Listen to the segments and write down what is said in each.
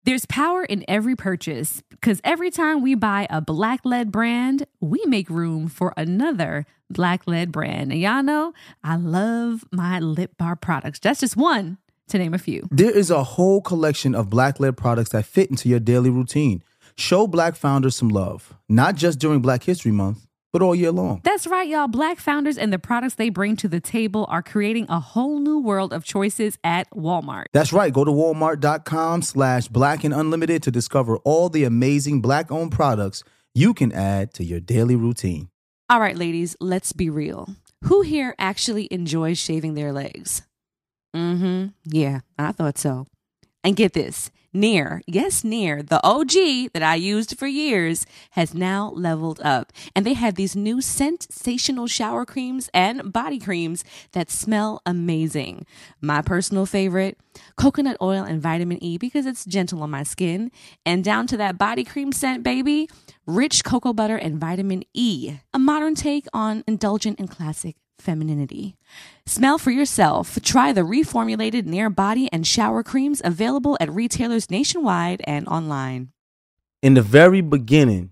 There's power in every purchase because every time we buy a Black-led brand, we make room for another Black-led brand. And y'all know I love my lip bar products. That's just one to name a few. There is a whole collection of Black-led products that fit into your daily routine. Show Black founders some love, not just during Black History Month, but all year long. That's right, y'all. Black founders and the products they bring to the table are creating a whole new world of choices at Walmart. That's right. Go to walmart.com/Black and Unlimited to discover all the amazing Black-owned products you can add to your daily routine. All right, ladies, let's be real. Who here actually enjoys shaving their legs? Yeah, I thought so. And get this. Nair, yes, Nair, the OG that I used for years, has now leveled up. And they have these new sensational shower creams and body creams that smell amazing. My personal favorite, coconut oil and vitamin E because it's gentle on my skin. And down to that body cream scent, baby, rich cocoa butter and vitamin E. A modern take on indulgent and classic femininity. Smell for yourself. Try the reformulated Nair body and shower creams available at retailers nationwide and online. In the very beginning,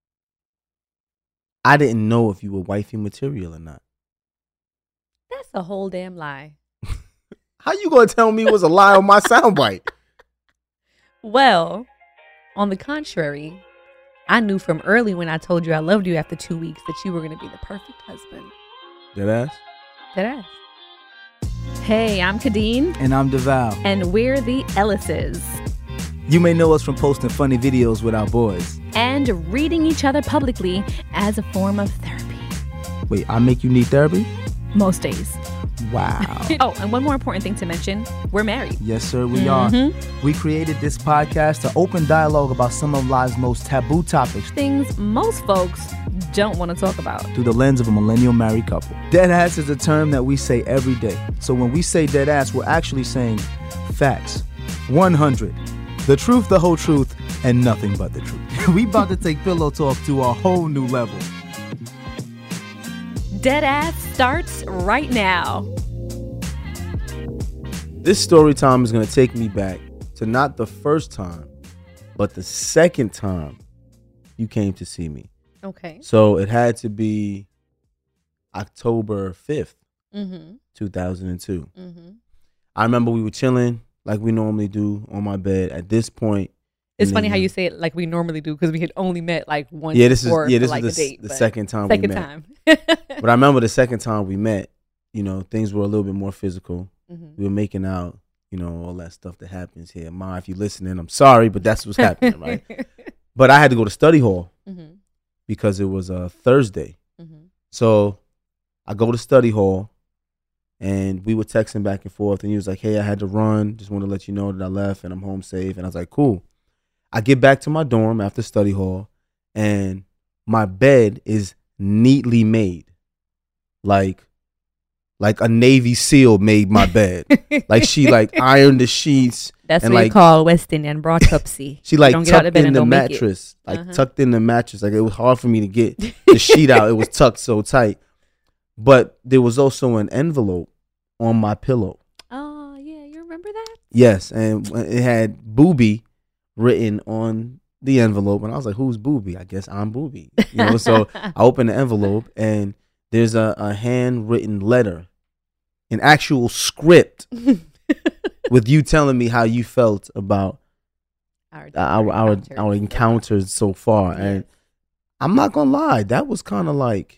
I didn't know if you were wifey material or not. That's a whole damn lie. How you gonna tell me it was a lie on my soundbite? Well, on the contrary, I knew from early when I told you I loved you after 2 weeks that you were going to be the perfect husband. Dead ass? Dead ass. Hey, I'm Kadeen. And I'm DeVal. And we're the Ellises. You may know us from posting funny videos with our boys. And reading each other publicly as a form of therapy. Wait, I make you need therapy? Most days. Wow. Oh, and one more important thing to mention. We're married. Yes, sir, we are. We created this podcast to open dialogue about some of life's most taboo topics. Things most folks don't want to talk about. Through the lens of a millennial married couple. Deadass is a term that we say every day. So when we say deadass, we're actually saying facts. 100. The truth, the whole truth, and nothing but the truth. We about to take pillow talk to a whole new level. Deadass starts right now. This story time is going to take me back to not the first time, but the second time you came to see me. Okay. So it had to be October 5th, 2002. I remember we were chilling like we normally do on my bed. At this point, it's funny how you say it like we normally do because we had only met like once. This is like the second time we met. Second time. But I remember the second time we met, you know, things were a little bit more physical. We were making out, you know, all that stuff that happens here. Ma, if you're listening, I'm sorry, but that's what's happening, right? But I had to go to study hall because it was a Thursday. So I go to study hall and we were texting back and forth and he was like, hey, I had to run. Just want to let you know that I left and I'm home safe. And I was like, cool. I get back to my dorm after study hall and my bed is neatly made. Like a Navy SEAL made my bed. Like she like ironed the sheets. That's and what like, you call West Indian broadcupsy. She like tucked in the mattress. Tucked in the mattress. Like it was hard for me to get the sheet out. It was tucked so tight. But there was also an envelope on my pillow. Oh, yeah. You remember that? Yes. And it had Booby written on the envelope. And I was like, who's Booby? I guess I'm Booby. You know, so I opened the envelope and there's a handwritten letter, an actual script with you telling me how you felt about our encounters so far. And I'm not gonna lie, that was kind of like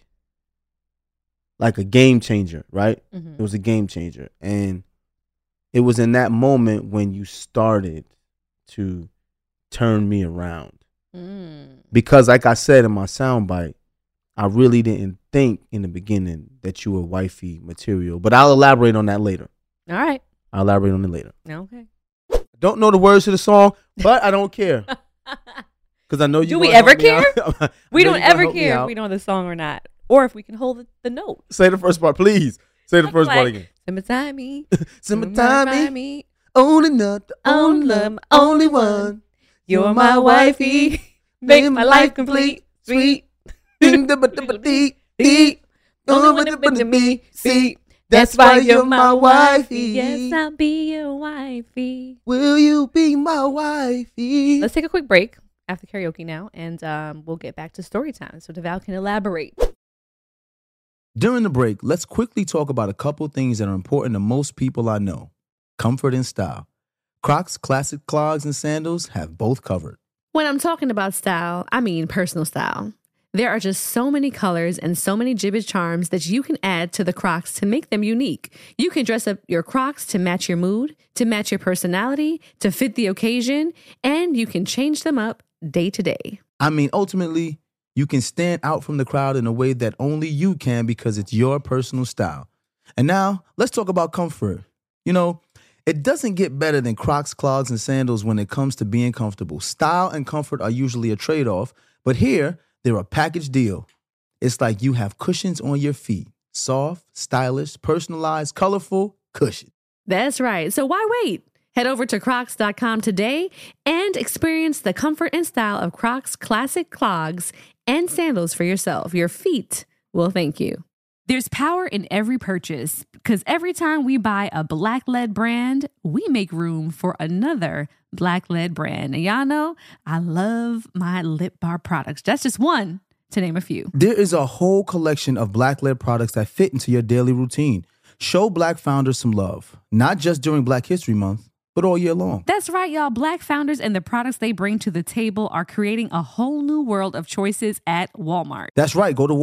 a game changer, right? It was a game changer. And it was in that moment when you started to turn me around. Because like I said in my soundbite, I really didn't think in the beginning that you were wifey material, but I'll elaborate on that later. All right. I'll elaborate on it later. Okay. I don't know the words to the song, but I don't care. Because I know you. Do we ever care? We don't ever care if we know the song or not, or if we can hold the note. Say the first part, please. Say the first part again. Summertime me. Summertime me. Only not the only one. You're my wifey. Make my life complete. Sweet. Only one to be. See, That's why you're my wifey. Yes, I'll be your wifey. Will you be my wifey? Let's take a quick break after karaoke now, and we'll get back to story time so DeVal can elaborate. During the break, let's quickly talk about a couple things that are important to most people I know. Comfort and style. Crocs classic clogs and sandals have both covered. When I'm talking about style, I mean personal style. There are just so many colors and so many Jibbitz charms that you can add to the Crocs to make them unique. You can dress up your Crocs to match your mood, to match your personality, to fit the occasion, and you can change them up day to day. I mean, ultimately, you can stand out from the crowd in a way that only you can because it's your personal style. And now, let's talk about comfort. You know, it doesn't get better than Crocs, clogs, and sandals when it comes to being comfortable. Style and comfort are usually a trade-off, but here, they're a package deal. It's like you have cushions on your feet. Soft, stylish, personalized, colorful cushion. That's right. So why wait? Head over to crocs.com today and experience the comfort and style of Crocs classic clogs and sandals for yourself. Your feet will thank you. There's power in every purchase because every time we buy a black-led brand, we make room for another black-led brand. And y'all know I love my Lip Bar products. That's just one to name a few. There is a whole collection of black-led products that fit into your daily routine. Show Black founders some love, not just during Black History Month, but all year long. That's right, y'all. Black founders and the products they bring to the table are creating a whole new world of choices at Walmart. That's right. Go to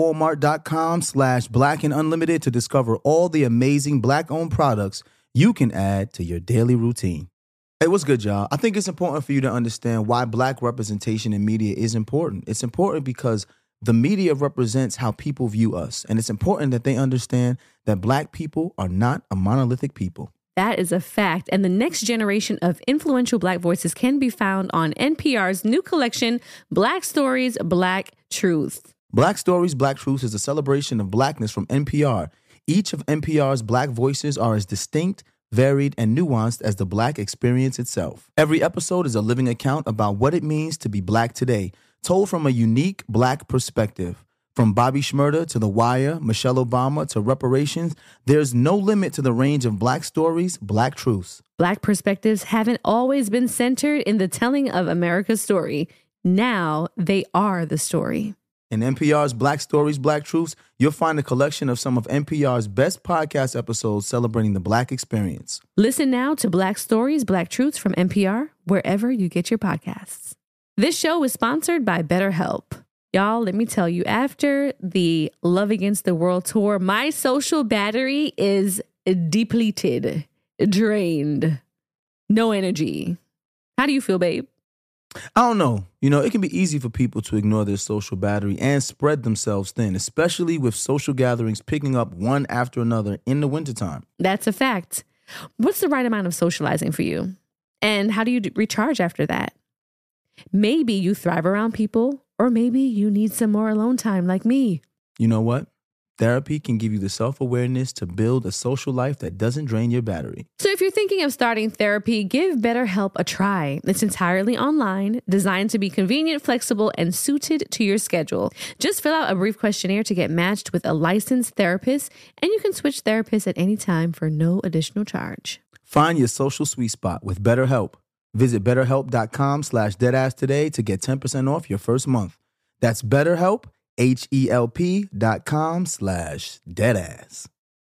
walmart.com/blackandunlimited to discover all the amazing Black-owned products you can add to your daily routine. Hey, what's good, y'all? I think it's important for you to understand why Black representation in media is important. It's important because the media represents how people view us, and it's important that they understand that Black people are not a monolithic people. That is a fact. And the next generation of influential Black voices can be found on NPR's new collection, Black Stories, Black Truth. Black Stories, Black Truth is a celebration of Blackness from NPR. Each of NPR's Black voices are as distinct, varied, and nuanced as the Black experience itself. Every episode is a living account about what it means to be Black today, told from a unique Black perspective. From Bobby Shmurda to The Wire, Michelle Obama to reparations, there's no limit to the range of Black stories, Black truths. Black perspectives haven't always been centered in the telling of America's story. Now they are the story. In NPR's Black Stories, Black Truths, you'll find a collection of some of NPR's best podcast episodes celebrating the Black experience. Listen now to Black Stories, Black Truths from NPR, wherever you get your podcasts. This show is sponsored by BetterHelp. Y'all, let me tell you, after the Love Against the World tour, my social battery is depleted, drained, no energy. How do you feel, babe? I don't know. You know, it can be easy for people to ignore their social battery and spread themselves thin, especially with social gatherings picking up one after another in the wintertime. That's a fact. What's the right amount of socializing for you? And how do you recharge after that? Maybe you thrive around people, or maybe you need some more alone time like me. You know what? Therapy can give you the self-awareness to build a social life that doesn't drain your battery. So if you're thinking of starting therapy, give BetterHelp a try. It's entirely online, designed to be convenient, flexible, and suited to your schedule. Just fill out a brief questionnaire to get matched with a licensed therapist, and you can switch therapists at any time for no additional charge. Find your social sweet spot with BetterHelp. Visit BetterHelp.com/deadass today to get 10% off your first month. That's BetterHelp, HELP.com/deadass.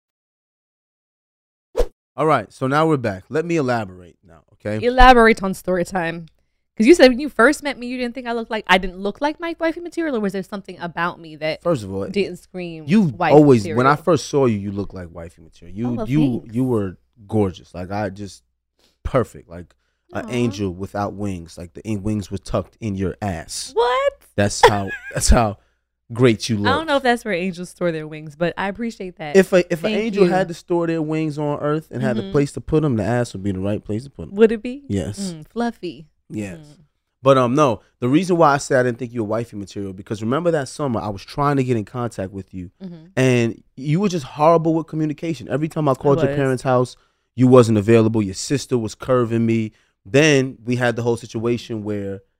All right, so now we're back. Let me elaborate now, okay? Elaborate on story time. Because you said when you first met me, you didn't think I didn't look like my wifey material, or was there something about me that First of all, didn't scream you wifey always, material? when I first saw you, you looked like wifey material. Oh, You were gorgeous. Like, I just, perfect. Like, an angel without wings. Like, the wings were tucked in your ass. What? That's how great you look. I don't know if that's where angels store their wings, but I appreciate that. If an Thank angel you. had to store their wings on earth and had a place to put them, the ass would be the right place to put them. Would it be? Yes. Fluffy. Yes. But no, the reason why I said I didn't think you were wifey material, because remember that summer I was trying to get in contact with you, and you were just horrible with communication. Every time I called your parents' house, you wasn't available. Your sister was curving me. Then we had the whole situation where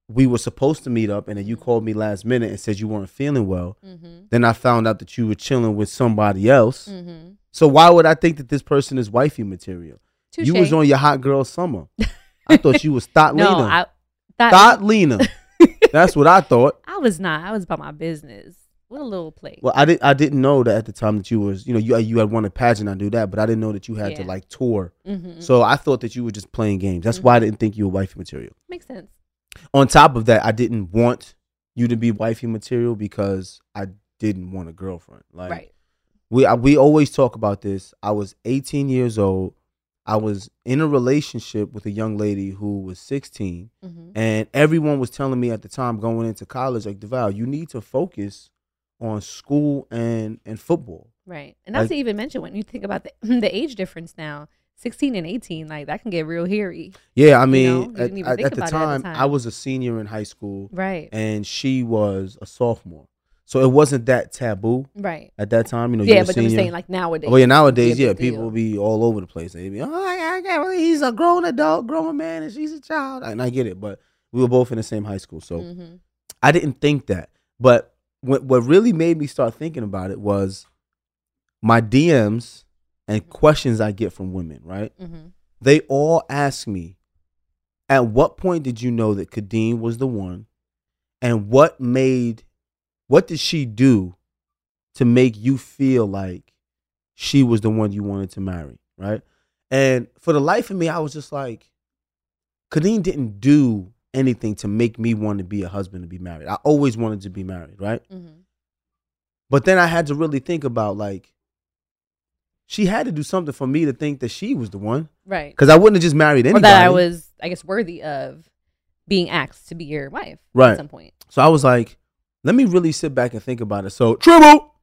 we were supposed to meet up, and then you called me last minute and said you weren't feeling well. Mm-hmm. Then I found out that you were chilling with somebody else. Mm-hmm. So why would I think that this person is wifey material? Touché. You was on your hot girl summer. I thought you was Thought No, Lena. I thought Thought Lena. That's what I thought. I was not. I was about my business. What a little play. Well, I didn't know that at the time that you was, you had won a pageant. I knew that, but I didn't know that you had to Yeah. like tour. Mm-hmm. So I thought that you were just playing games. That's why I didn't think you were wifey material. Makes sense. On top of that, I didn't want you to be wifey material because I didn't want a girlfriend. Like Right. we always talk about this. I was 18 years old. I was in a relationship with a young lady who was 16, Mm-hmm. and everyone was telling me at the time going into college, like, DeVal, you need to focus on school and football. Right. And not Like- to even mention when you think about the age difference now, 16 and 18, like that can get real hairy. Yeah, I You mean, know, you didn't even think at the about it at the time, time. I was a senior in high school, Right. and she was a sophomore, so it wasn't that taboo Right. at that time. Yeah, you're a but I'm senior. saying like nowadays. Oh yeah, it would nowadays, be a yeah, big people deal. will be all over the place. They'd be, I can't believe he's a grown adult, grown man, and she's a child. And I get it, but we were both in the same high school, so Mhm. I didn't think that. But what really made me start thinking about it was my DMs and questions I get from women. Right? Mhm. They all ask me, at what point did you know that Kadeem was the one, and what did she do to make you feel like she was the one you wanted to marry, right? And for the life of me, I was just like, Kadeem didn't do anything to make me want to be a husband and be married. I always wanted to be married, right? Mhm. But then I had to really think about, like, she had to do something for me to think that she was the one, Right. because I wouldn't have just married anybody. Or that I was, I guess, worthy of being asked to be your wife Right. at some point. So I was like, let me really sit back and think about it. So Tribble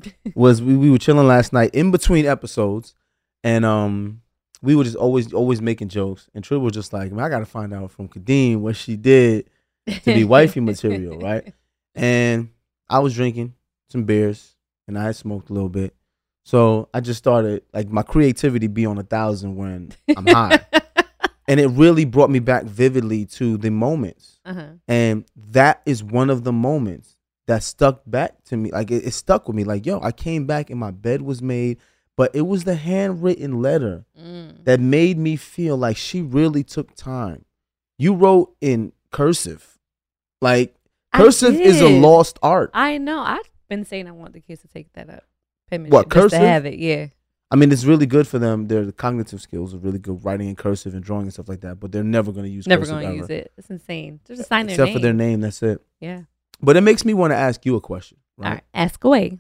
was we were chilling last night in between episodes, and we were just always making jokes. And Tribble was just like, man, I gotta find out from Kadeem what she did to be wifey material, right? And I was drinking some beers and I had smoked a little bit. So I just started, like, my creativity be on 1,000 when I'm high. And it really brought me back vividly to the moments. Uh-huh. And that is one of the moments that stuck back to me. Like, it stuck with me. Like, yo, I came back and my bed was made, but it was the handwritten letter that made me feel like she really took time. You wrote in cursive. Like, I cursive is a did. lost art. I know. I've been saying I want the kids to take that up. Penmanship, What, just to cursive? have it, yeah. I mean, it's really good for them. Their cognitive skills are really good, writing in cursive and drawing and stuff like that. But they're never going to use Never cursive going to ever. use it. It's insane. Just sign their Except name. for their name, that's it. Yeah. But it makes me want to ask you a question, right? All right. Ask away.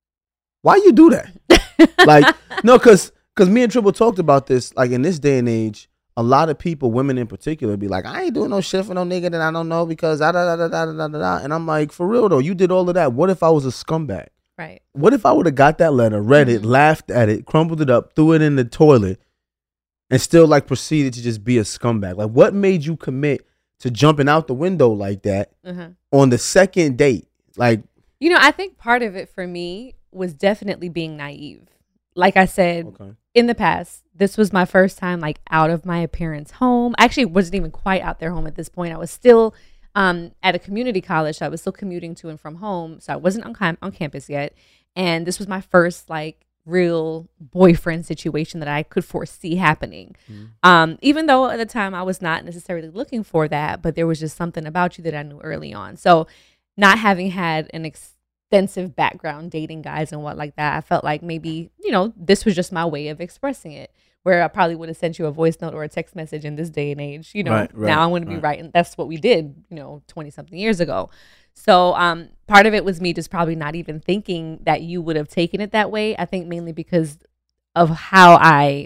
Why you do that? Like, no, because me and Triple talked about this. Like, in this day and age, a lot of people, women in particular, be like, I ain't doing no shit for no nigga that I don't know because da da da da da da da. And I'm like, for real though, you did all of that. What if I was a scumbag? Right. What if I would have got that letter, read it, laughed at it, crumpled it up, threw it in the toilet, and still, like, proceeded to just be a scumbag? Like, what made you commit to jumping out the window like that Uh-huh. on the second date? Like, You know, I think part of it for me was definitely being naive. Like I said, okay. in the past, this was my first time like out of my parents' home. I actually wasn't even quite out their home at this point. I was still at a community college. So I was still commuting to and from home. So I wasn't on campus yet. And this was my first like real boyfriend situation that I could foresee happening. Even though at the time I was not necessarily looking for that, but there was just something about you that I knew early on. So not having had an extensive background dating guys and what like that, I felt like maybe, you know, this was just my way of expressing it, where I probably would have sent you a voice note or a text message in this day and age, you know. Right, now I'm going to be right. writing. That's what we did, you know, 20 something years ago. So part of it was me just probably not even thinking that you would have taken it that way. I think mainly because of how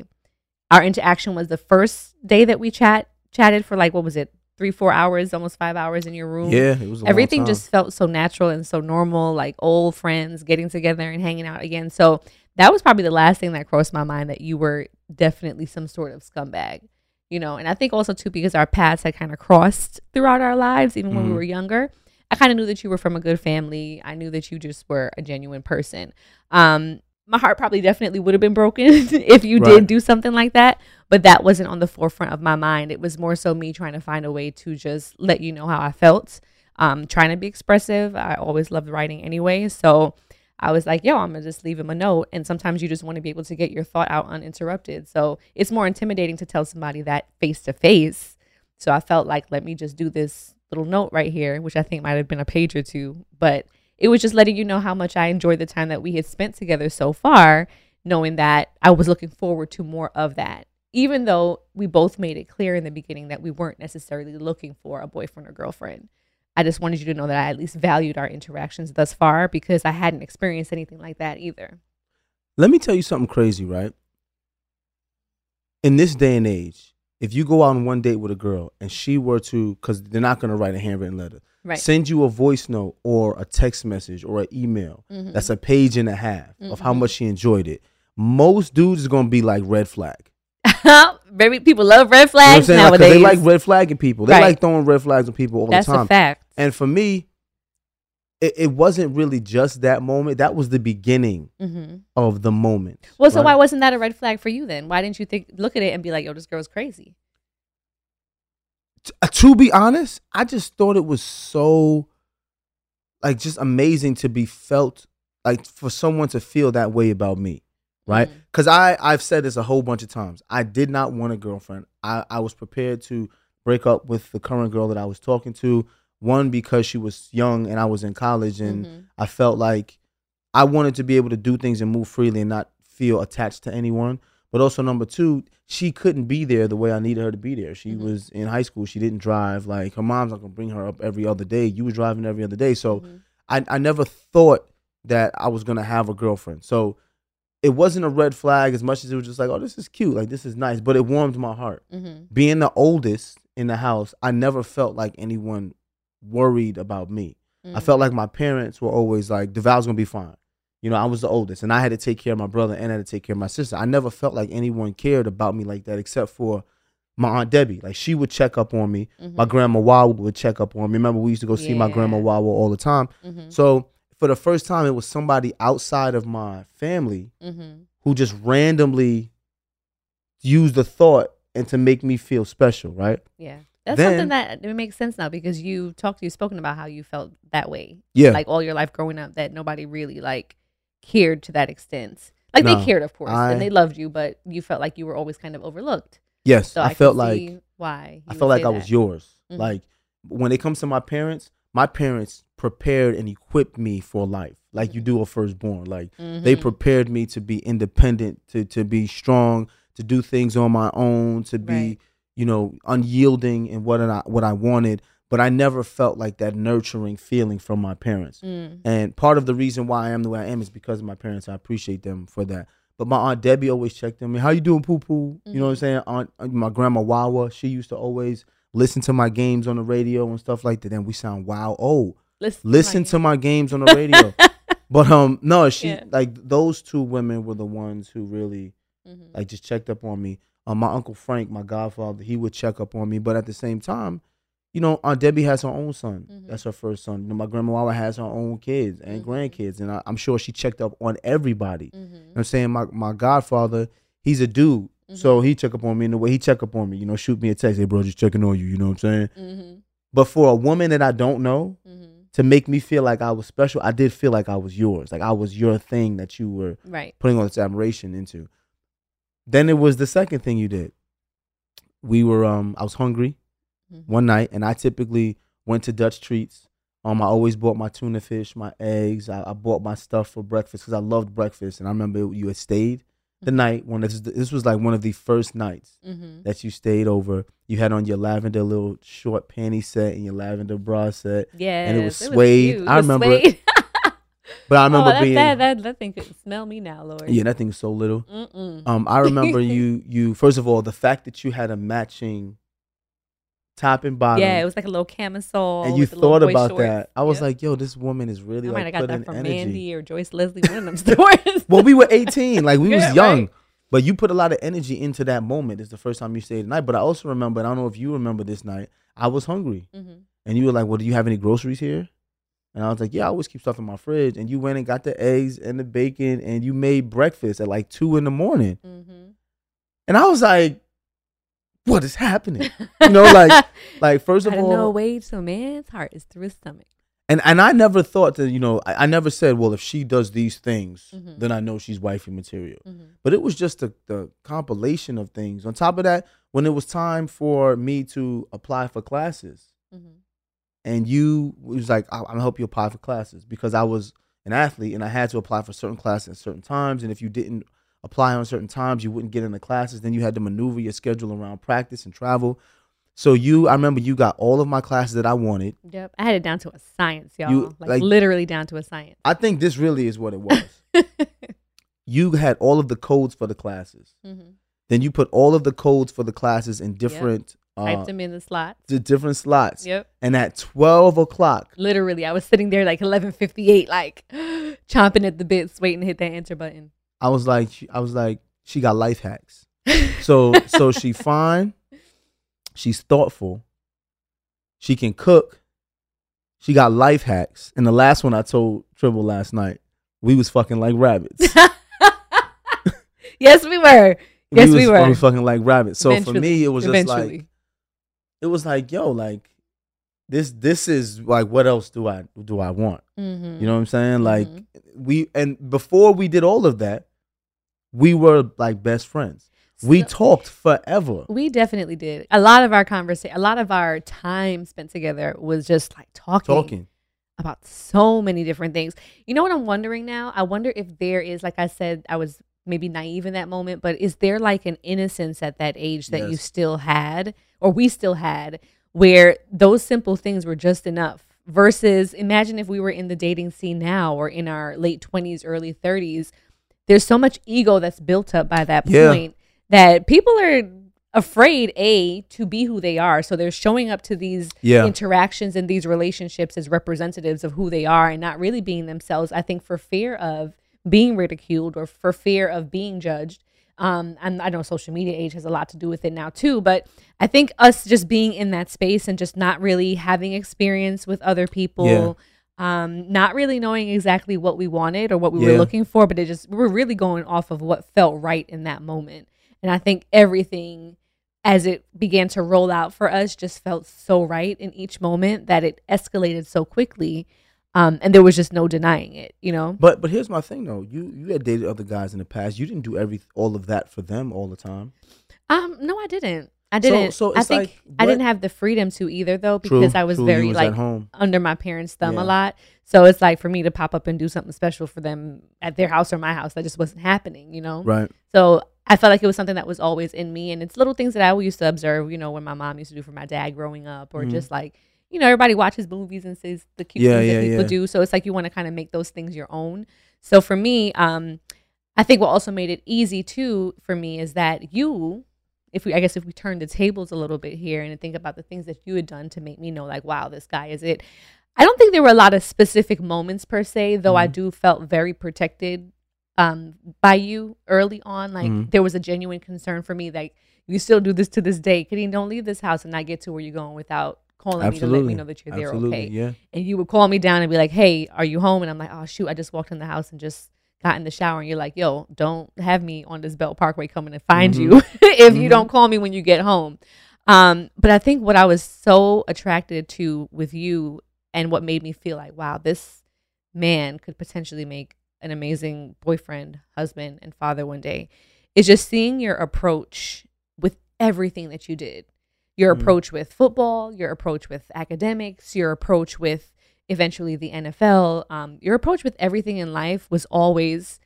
our interaction was the first day that we chatted for like, what was it? 3-4 hours, almost 5 hours in your room. Yeah, it was a long Everything time. just felt so natural and so normal, like old friends getting together and hanging out again. So that was probably the last thing that crossed my mind, that you were definitely some sort of scumbag, you know. And I think also too, because our paths had kind of crossed throughout our lives, even when we were younger, I kind of knew that you were from a good family. I knew that you just were a genuine person. my heart probably definitely would have been broken if you Right. did do something like that. But that wasn't on the forefront of my mind. It was more so me trying to find a way to just let you know how I felt. Trying to be expressive. I always loved writing anyway. So I was like, yo, I'm going to just leave him a note. And sometimes you just want to be able to get your thought out uninterrupted. So it's more intimidating to tell somebody that face to face. So I felt like, let me just do this little note right here, which I think might have been a page or two. But it was just letting you know how much I enjoyed the time that we had spent together so far, knowing that I was looking forward to more of that, even though we both made it clear in the beginning that we weren't necessarily looking for a boyfriend or girlfriend. I just wanted you to know that I at least valued our interactions thus far because I hadn't experienced anything like that either. Let me tell you something crazy, right? In this day and age, if you go out on one date with a girl and she were to, because they're not going to write a handwritten letter, Right. send you a voice note or a text message or an email that's a page and a half of how much she enjoyed it, most dudes is going to be like red flag. Baby, people love red You know what I'm flags saying? Like, 'cause nowadays. they like red flagging people. They Right. like throwing red flags on people all That's the time. a fact. And for me, it wasn't really just that moment. That was the beginning of the moment. Well, so right? why wasn't that a red flag for you then? Why didn't you look at it and be like, yo, this girl's crazy? To be honest, I just thought it was so, like, just amazing to be felt, like, for someone to feel that way about me, right? Because I've said this a whole bunch of times. I did not want a girlfriend. I was prepared to break up with the current girl that I was talking to. One, because she was young and I was in college, and I felt like I wanted to be able to do things and move freely and not feel attached to anyone. But also, number two, she couldn't be there the way I needed her to be there. She was in high school. She didn't drive. Like, her mom's not going to bring her up every other day. You were driving every other day. So I never thought that I was going to have a girlfriend. So it wasn't a red flag as much as it was just like, oh, this is cute. Like, this is nice. But it warmed my heart. Being the oldest in the house, I never felt like anyone worried about me. I felt like my parents were always like, DeVal's going to be fine. You know, I was the oldest, and I had to take care of my brother, and I had to take care of my sister. I never felt like anyone cared about me like that, except for my Aunt Debbie. Like, she would check up on me. My grandma Wawa would check up on me. Remember, we used to go see my grandma Wawa all the time. So for the first time, it was somebody outside of my family who just randomly used the thought and to make me feel special, right? Yeah. That's Then- something that it makes sense now because you've spoken about how you felt that way. Yeah. Like all your life growing up, that nobody really like cared to that extent. Like No, they cared, of course, I- and they loved you, but you felt like you were always kind of overlooked. Yes, So I can felt see like why I you felt would like say I was that. yours. Mhm. Like, when it comes to my parents prepared and equipped me for life, like you do a firstborn. Like, they prepared me to be independent, to be strong, to do things on my own, to be, Right. you know, unyielding in what I wanted. But I never felt like that nurturing feeling from my parents. And part of the reason why I am the way I am is because of my parents. I appreciate them for that. But my Aunt Debbie always checked on me. How you doing, poo poo? You know what I'm saying? My grandma Wawa, she used to always listen to my games on the radio and stuff like that. And we sound wow. Oh, listen to my games on the radio. But no, she like those two women were the ones who really like just checked up on me. My Uncle Frank, my godfather, he would check up on me. But at the same time, you know, Aunt Debbie has her own son. That's her first son. You know, my grandma Wawa has her own kids and grandkids, and I'm sure she checked up on everybody. You know what I'm saying? My godfather, he's a dude, so he check up on me in the way he check up on me. You know, shoot me a text, hey bro, just checking on you. You know what I'm saying? But for a woman that I don't know, to make me feel like I was special, I did feel like I was yours, like I was your thing that you were putting all this admiration into. Then it was the second thing you did. We were, I was hungry one night, and I typically went to Dutch Treats. I always bought my tuna fish, my eggs. I bought my stuff for breakfast because I loved breakfast. And I remember you had stayed the night when this was like one of the first nights that you stayed over. You had on your lavender little short panty set and your lavender bra set. Yeah, and it was suede. cute. I remember it. But I remember being that thing could smell me now, Lord. yeah, that thing was so little. I remember you first of all, the fact that you had a matching top and bottom. Yeah, it was like a little camisole. And you with the little thought boy about shorts. that. I was like, yo, this woman is really I like might have got putting that from energy. Mandy or Joyce Leslie, one of them stores. Well, we were 18, like we Yeah, was young. right. But you put a lot of energy into that moment. It's the first time you stayed the night. But I also remember, and I don't know if you remember this night, I was hungry. And you were like, well, do you have any groceries here? And I was like, yeah, I always keep stuff in my fridge. And you went and got the eggs and the bacon and you made breakfast at like 2 a.m. Mm-hmm. And I was like, what is happening? Like first of I don't all, know, wait, so man's heart is through his stomach. and I never thought that, I never said, well, if she does these things, Mhm. then I know she's wifey material. Mhm. But it was just the compilation of things. On top of that, when it was time for me to apply for classes, Mhm. and you was like, I'm gonna help you apply for classes because I was an athlete and I had to apply for certain classes at certain times. And if you didn't apply on certain times, you wouldn't get in the classes. Then you had to maneuver your schedule around practice and travel. So I remember you got all of my classes that I wanted. Yep. I had it down to a science, y'all. You- like literally down to a science. I think this really is what it was. You had all of the codes for the classes. Mhm. Then you put all of the codes for the classes in different Typed them in the slots. the different slots. Yep. And at 12 o'clock, Literally, I was sitting there like 11:58, like chomping at the bits, waiting to hit that enter button. I was like, she got life hacks. So she fine. She's thoughtful. She can cook. She got life hacks. And the last one I told Tribble last night, we was fucking like rabbits. Yes, we were. Yes, we were. We was fucking like rabbits. So for me, it was just Eventually. like, it was like, yo, like this is like, what else do I want? Mhm. You know what I'm saying? Like Mhm. and before we did all of that, we were like best friends. We talked forever. We definitely did. A lot of our a lot of our time spent together was just like talking about so many different things. You know what I'm wondering now? I wonder if there is, like I said, I was maybe naive in that moment, but is there like an innocence at that age that you Yes. still had, or we still had, where those simple things were just enough? Versus, imagine if we were in the dating scene now or in our late 20s, early 30s. There's so much ego that's built up by that Yeah. point that people are afraid, to be who they are. So they're showing up to these Yeah. interactions and these relationships as representatives of who they are and not really being themselves, I think, for fear of being ridiculed or for fear of being judged. And I know social media age has a lot to do with it now too, but I think us just being in that space and just not really having experience with other people, not really knowing exactly what we wanted or what we were Yeah. looking for, but we were really going off of what felt right in that moment. And I think everything as it began to roll out for us just felt so right in each moment that it escalated so quickly. And there was just no denying it, you know? But here's my thing though. You had dated other guys in the past. You didn't do all of that for them all the time. No, I didn't. I didn't. So I it's think like, I what- didn't have the freedom to either though, because I was True, very you was like at home. under my parents' thumb Yeah. a lot. So it's like for me to pop up and do something special for them at their house or my house, that just wasn't happening, you know? Right. So I felt like it was something that was always in me. And it's little things that I always used to observe, you know, when my mom used to do for my dad growing up, or just like, you know, everybody watches movies and says the cute things that people do. So it's like you want to kind of make those things your own. So for me, I think what also made it easy too for me is that if we turn the tables a little bit here and think about the things that you had done to make me know like, wow, this guy is it. I don't think there were a lot of specific moments per se, though I do felt very protected by you early on. Like there was a genuine concern for me that you still do this to this day. Kadeen, don't leave this house and not get to where you're going without calling me to let me know that you're there. Okay. Yeah. And you would call me down and be like, hey, are you home? And I'm like, oh shoot, I just walked in the house and just got in the shower. And you're like, yo, don't have me on this Belt Parkway coming to find you if you don't call me when you get home. But I think what I was so attracted to with you and what made me feel like, wow, this man could potentially make an amazing boyfriend, husband, and father one day, is just seeing your approach with everything that you did. Your approach with football, your approach with academics, your approach with eventually the NFL, your approach with everything in life was always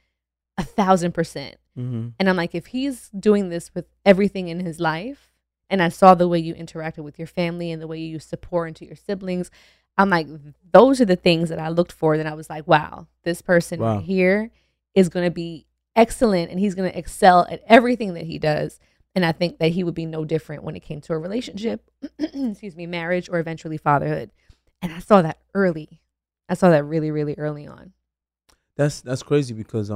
1,000%. And I'm like, if he's doing this with everything in his life, and I saw the way you interacted with your family and the way you support into your siblings, I'm like, those are the things that I looked for. Then I was like, wow, this person right here is going to be excellent and he's going to excel at everything that he does. And I think that he would be no different when it came to a relationship, marriage, or eventually fatherhood. And I saw that early. I saw that really, really early on. That's crazy because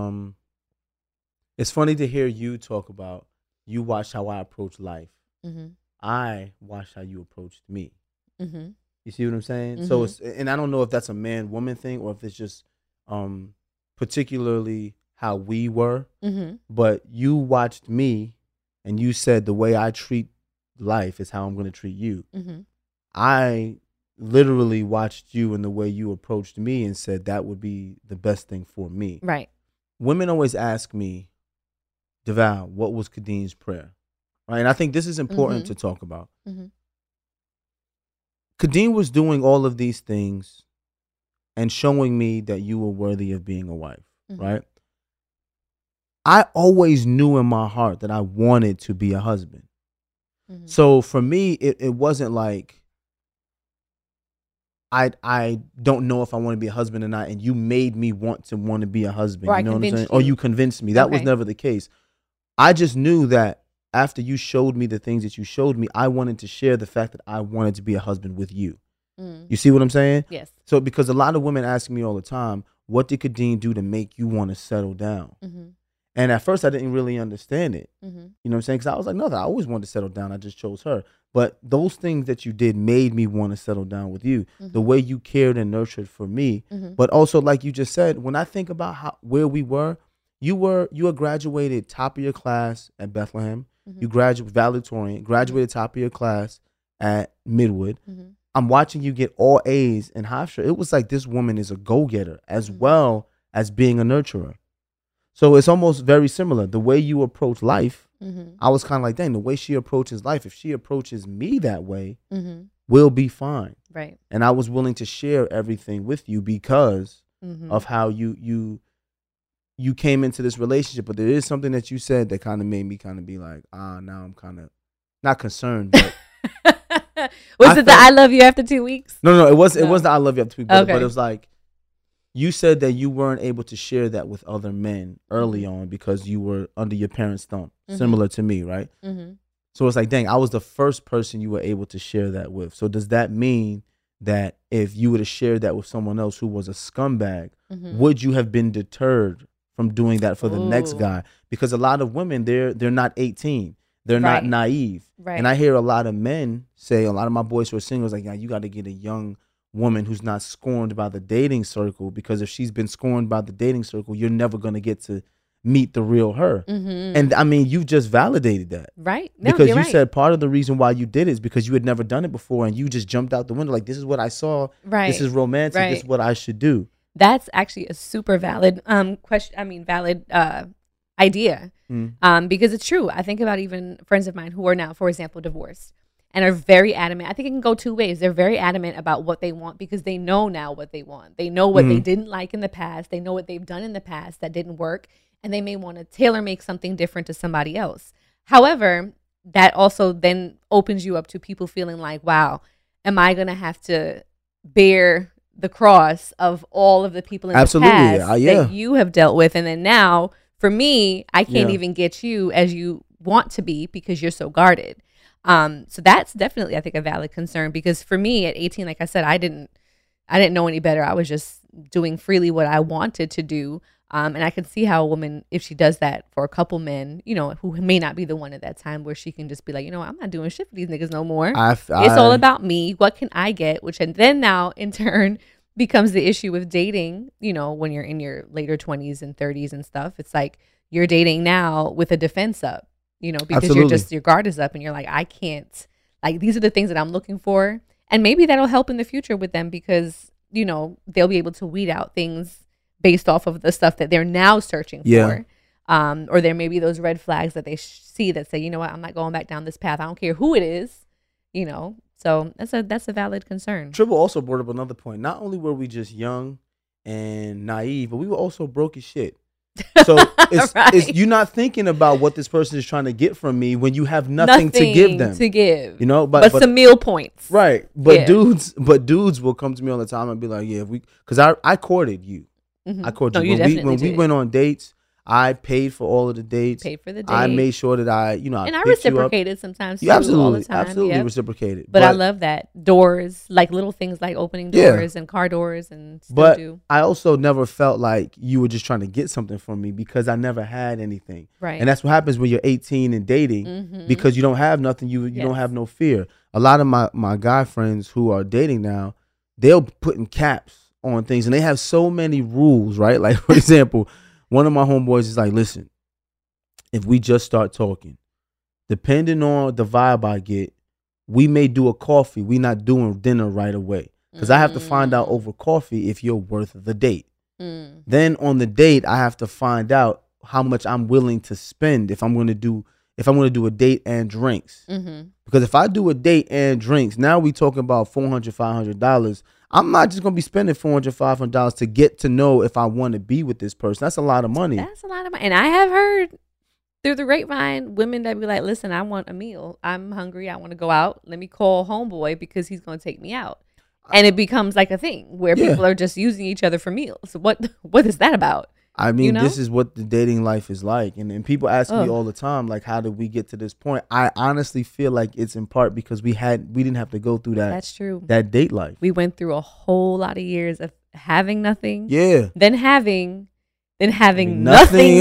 it's funny to hear you talk about you watched how I approach life. I watched how you approached me. You see what I'm saying? So it's, and I don't know if that's a man woman thing or if it's just particularly how we were. But you watched me and you said the way I treat life is how I'm going to treat you. I literally watched you and the way you approached me and said that would be the best thing for me. Right. Women always ask me, DeVal, what was Khadeen's prayer? Right? And I think this is important to talk about. Khadeen was doing all of these things and showing me that you were worthy of being a wife, right? I always knew in my heart that I wanted to be a husband. So for me, it wasn't like, I don't know if I want to be a husband or not, and you made me want to be a husband. Or you know what I'm saying? you. Or you convinced me. That was never the case. I just knew that after you showed me the things that you showed me, I wanted to share the fact that I wanted to be a husband with you. You see what I'm saying? Yes. So because a lot of women ask me all the time, what did Khadeen do to make you want to settle down? And at first I didn't really understand it. You know what I'm saying? Because I was like, no, I always wanted to settle down. I just chose her. But those things that you did made me want to settle down with you. The way you cared and nurtured for me. But also, like you just said, when I think about where we were, you were graduated top of your class at Bethlehem. You graduated valedictorian, graduated top of your class at Midwood. I'm watching you get all A's in Hofstra. It was like this woman is a go-getter as well as being a nurturer. So it's almost very similar. The way you approach life, I was kind of like, dang, the way she approaches life, if she approaches me that way, we'll be fine. Right. And I was willing to share everything with you because of how you came into this relationship. But there is something that you said that kind of made me kind of be like, now I'm kind of not concerned, but Was it the I love you after 2 weeks? No, it wasn't the I love you after 2 weeks, Okay. but it was like, you said that you weren't able to share that with other men early on because you were under your parents' thumb, similar to me, right? So it's like, dang, I was the first person you were able to share that with. So does that mean that if you would have shared that with someone else who was a scumbag, would you have been deterred from doing that for the next guy? Because a lot of women, they're not 18. They're not naive. Right. And I hear a lot of men say, a lot of my boys who are singles, like, yeah, you got to get a young woman who's not scorned by the dating circle, because if she's been scorned by the dating circle, you're never going to get to meet the real her. And I mean, you just validated that. Right. No, Because you're you right. said part of the reason why you did it is because you had never done it before and you just jumped out the window. Like, this is what I saw. Right. This is romantic. Right. This is what I should do. That's actually a super valid question. I mean, valid idea. Because it's true. I think about even friends of mine who are now, for example, divorced and are very adamant. I think it can go two ways. They're very adamant about what they want because they know now what they want. They know what they didn't like in the past. They know what they've done in the past that didn't work. And they may want to tailor make something different to somebody else. However, that also then opens you up to people feeling like, wow, am I going to have to bear the cross of all of the people in the past that you have dealt with? And then now, for me, I can't even get you as you want to be because you're so guarded. So that's definitely, I think, a valid concern, because for me at 18, like I said, I didn't know any better. I was just doing freely what I wanted to do. And I can see how a woman, if she does that for a couple men, you know, who may not be the one at that time, where she can just be like, you know what, I'm not doing shit for these niggas no more. It's all about me. What can I get? Which, and then now in turn becomes the issue with dating, you know, when you're in your later 20s and 30s and stuff. It's like you're dating now with a defense up, you know, because your guard is up and you're like, I can't, like, these are the things that I'm looking for. And maybe that'll help in the future with them because, you know, they'll be able to weed out things based off of the stuff that they're now searching for. Or there may be those red flags that they see that say, you know what, I'm not going back down this path. I don't care who it is, you know. So that's a valid concern. Triple also brought up another point. Not only were we just young and naive, but we were also broke as shit. So it's you're not thinking about what this person is trying to get from me when you have nothing to give them. You know, but some meal points. Right. But dudes will come to me all the time and be like, yeah, because I courted you. I courted you. When we went on dates, I paid for all of the dates. Paid for the date. I made sure that I and I picked you up. reciprocated sometimes too, You absolutely, all the time. absolutely Yep. reciprocated. But I love that. Doors, like little things like opening doors and car doors and still But do. I also never felt like you were just trying to get something from me because I never had anything. Right. And that's what happens when you're 18 and dating because you don't have nothing. You Yes. don't have no fear. A lot of my guy friends who are dating now, they'll put in caps on things and they have so many rules, right? Like, for example, one of my homeboys is like, listen, if we just start talking, depending on the vibe I get, we may do a coffee. We not doing dinner right away. Because I have to find out over coffee if you're worth the date. Then on the date, I have to find out how much I'm willing to spend if I'm going to do a date and drinks. Because if I do a date and drinks, now we talking about $400, $500. I'm not just going to be spending $400, $500 to get to know if I want to be with this person. That's a lot of money. That's a lot of money. And I have heard through the grapevine women that be like, listen, I want a meal. I'm hungry. I want to go out. Let me call homeboy because he's going to take me out. And it becomes like a thing where people are just using each other for meals. What is that about? I mean, You know? this is what the dating life is like. And people ask me all the time, like, how did we get to this point? I honestly feel like it's in part because we didn't have to go through that. That's true. That date life. We went through a whole lot of years of having nothing. Yeah. Then having Nothing nothing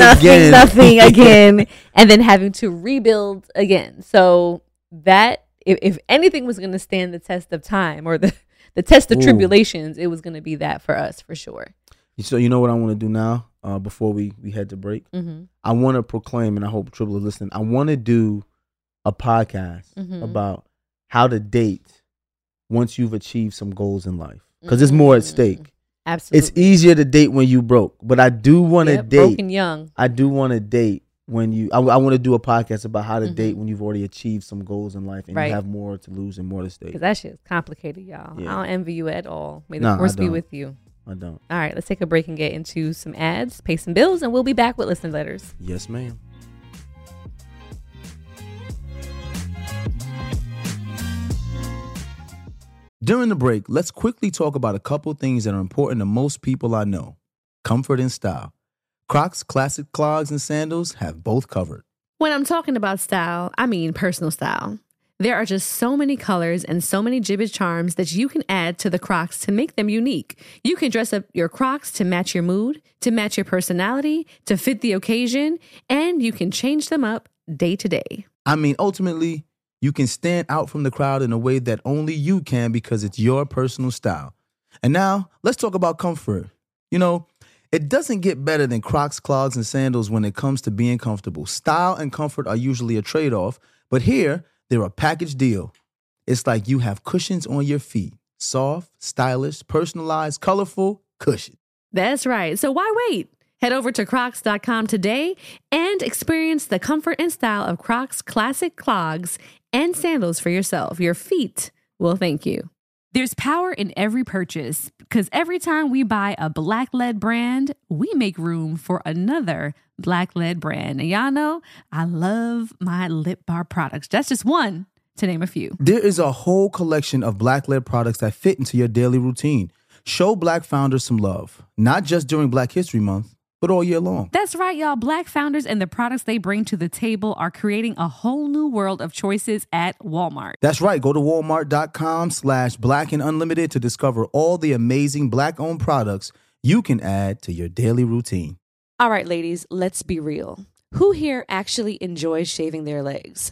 again, and then having to rebuild again. So that if anything was going to stand the test of time or the test of tribulations, it was going to be that for us for sure. So you know what I want to do now before we head to break? I want to proclaim, and I hope Triple is listening, I want to do a podcast about how to date once you've achieved some goals in life. Because there's more at stake. Absolutely. It's easier to date when you broke, but I do want to date. Broken young. I do want to date when you. I want to do a podcast about how to date when you've already achieved some goals in life and you have more to lose and more to stake. Because that shit is complicated, y'all. Yeah. I don't envy you at all. May Nah, the force I be don't. with you. I don't. All right, let's take a break and get into some ads, pay some bills, and we'll be back with listener letters. Yes, ma'am. During the break, let's quickly talk about a couple things that are important to most people I know. Comfort and style. Crocs classic clogs and sandals have both covered. When I'm talking about style, I mean personal style. There are just so many colors and so many Jibbitz charms that you can add to the Crocs to make them unique. You can dress up your Crocs to match your mood, to match your personality, to fit the occasion, and you can change them up day to day. I mean, ultimately, you can stand out from the crowd in a way that only you can because it's your personal style. And now, let's talk about comfort. You know, it doesn't get better than Crocs, clogs, and sandals when it comes to being comfortable. Style and comfort are usually a trade-off, but here, they're a package deal. It's like you have cushions on your feet. Soft, stylish, personalized, colorful cushion. That's right. So why wait? Head over to crocs.com today and experience the comfort and style of Crocs classic clogs and sandals for yourself. Your feet will thank you. There's power in every purchase because every time we buy a black-led brand, we make room for another black-led brand. And y'all know I love my Lip Bar products. That's just one to name a few. There is a whole collection of Black-led products that fit into your daily routine. Show Black founders some love, not just during Black History Month, but all year long. That's right, y'all. Black founders and the products they bring to the table are creating a whole new world of choices at Walmart. That's right. Go to walmart.com/blackandunlimited to discover all the amazing Black-owned products you can add to your daily routine. All right, ladies, let's be real. Who here actually enjoys shaving their legs?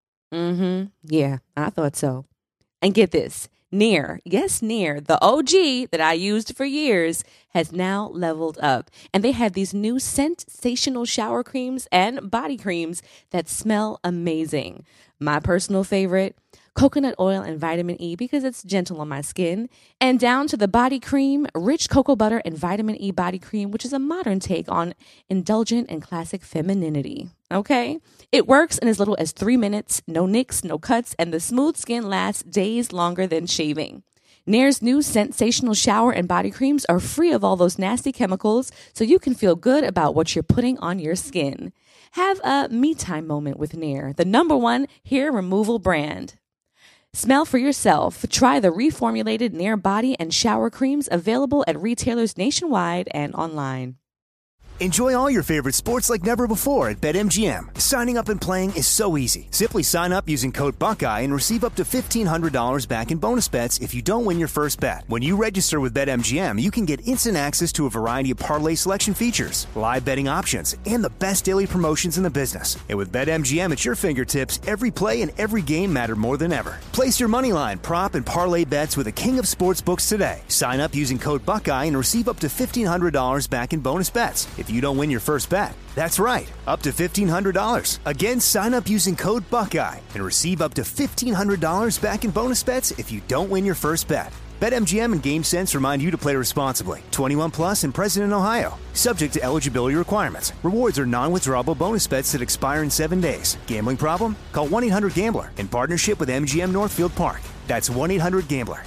Yeah, I thought so. And get this. Nair, yes, Nair, the OG that I used for years, has now leveled up. And they have these new sensational shower creams and body creams that smell amazing. My personal favorite, coconut oil and vitamin E because it's gentle on my skin. And down to the body cream, rich cocoa butter and vitamin E body cream, which is a modern take on indulgent and classic femininity. Okay? It works in as little as 3 minutes, no nicks, no cuts, and the smooth skin lasts days longer than shaving. Nair's new sensational shower and body creams are free of all those nasty chemicals, so you can feel good about what you're putting on your skin. Have a me time moment with Nair, the #1 hair removal brand. Smell for yourself. Try the reformulated Nair body and shower creams available at retailers nationwide and online. Enjoy all your favorite sports like never before at BetMGM. Signing up and playing is so easy. Simply sign up using code Buckeye and receive up to $1,500 back in bonus bets if you don't win your first bet. When you register with BetMGM, you can get instant access to a variety of parlay selection features, live betting options, and the best daily promotions in the business. And with BetMGM at your fingertips, every play and every game matter more than ever. Place your moneyline, prop, and parlay bets with the king of sportsbooks today. Sign up using code Buckeye and receive up to $1,500 back in bonus bets if you don't win your first bet. That's right, up to $1,500. Again, sign up using code Buckeye and receive up to $1,500 back in bonus bets if you don't win your first bet. BetMGM and GameSense remind you to play responsibly. 21 plus and present in Ohio. Subject to eligibility requirements. Rewards are non-withdrawable bonus bets that expire in 7 days. Gambling problem? Call 1-800-GAMBLER in partnership with MGM Northfield Park. That's 1-800-GAMBLER.